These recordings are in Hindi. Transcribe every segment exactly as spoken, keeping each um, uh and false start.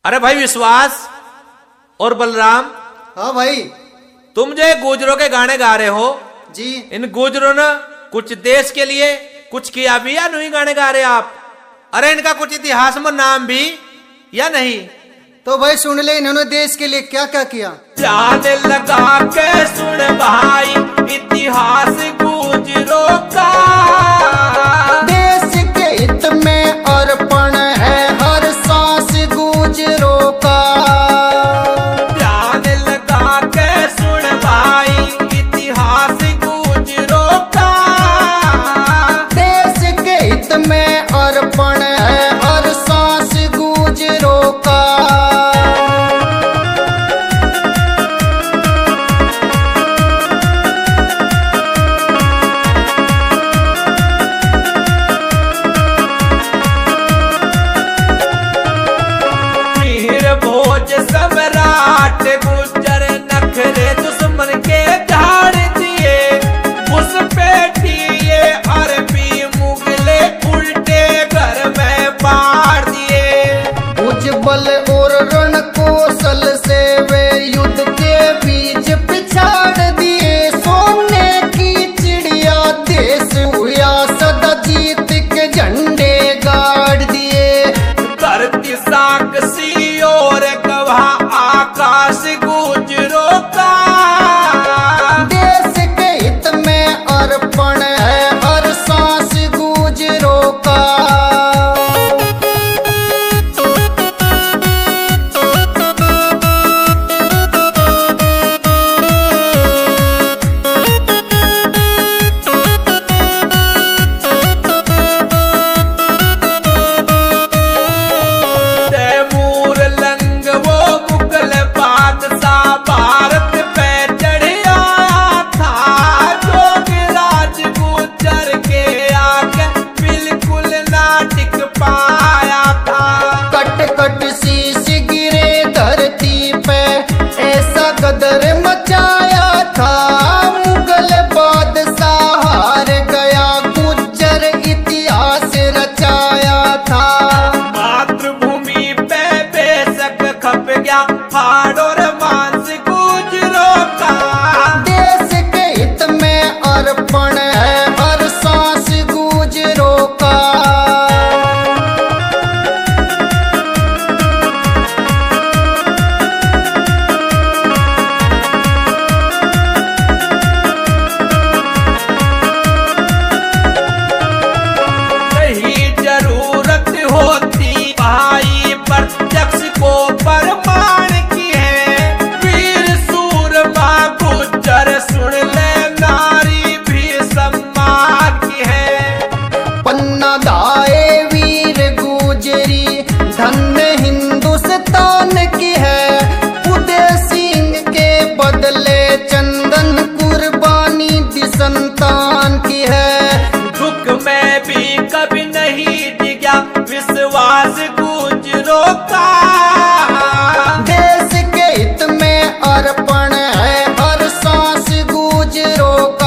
अरे भाई विश्वास और बलराम, हाँ भाई। तुम जो गुजरों के गाने गा रहे हो जी। इन गुजरों ने कुछ देश के लिए कुछ किया भी या नहीं गाने गा रहे आप? अरे इनका कुछ इतिहास में नाम भी या नहीं? तो भाई सुन ले इन्होंने देश के लिए क्या क्या किया। जान लगा के सुन भाई इतिहास गुजरों का, देश के हित में अर्पण है हर सांस गुजरों का। जान लगा के सुन भाई इतिहास गुजरों का, देश के हित में अर्पण है हर सांस गुजरों का। भोज सम्राट गुजर नखरे दुश्मन के झाड़ दिए, उस पे दिए अरबी मुगले उल्टे घर में बाढ़ दिए। उज्जवल और रण कौशल से वे युद्ध के बीच पिछाड़ दिए। सोने की चिड़िया देश हुआ सदा जीत के झंडे गाड़ दिए। धरती साक्षी और गवाह आकाश गुजरों का, देश के हित में अर्पण है हर सांस गुजरों का। तैमूर लंग वो मुगल बादशाह भारत पे चढ़ आया था, जोगराज गुजर के आगे बिल्कुल ना टिक पाया था। कट कट शीश गिरे धरती पे ऐसा गदर मचाया था। मुगल बादशाह हार गया गुजर इतिहास रचाया था। मातृभूमि पे बेशक खप गया हाड़ और मांस गुजरों का, देश के हित में अर्पण है हर सांस गुजरों का। नहीं जरूरत होती भाई प्रत्यक्ष को प्रमाण की है। वीर सूरमा गुजर सुन ले नारी भी सम्मान की है। पन्ना दाए वीर गुजरी धन्य हिंदुस्तान की है। उदय सिंह के बदले चंदन कुर्बानी दी संतान की है। दुख में भी कभी नहीं डिगा विश्वास गुजरों का, देश के हित में अर्पण है हर सांस गुजरों का।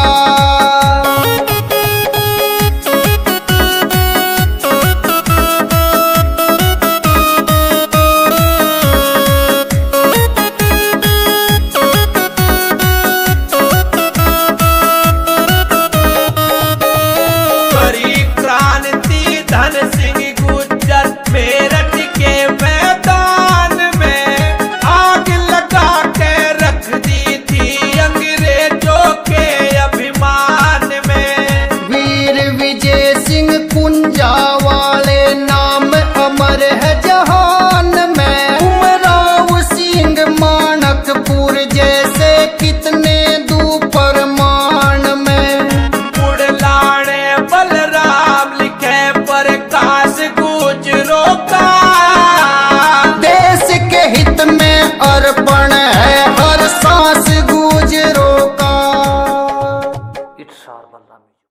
बड़ी क्रांति धन सिंह गुजर मेरठ के मैदान में आग लगा के रख दी थी अंग्रेजों के अभिमान में। वीर विजय सिंह कुंजा वाले नाम अमर है जहान में। उमराव सिंह मानकपुर जैसे कितने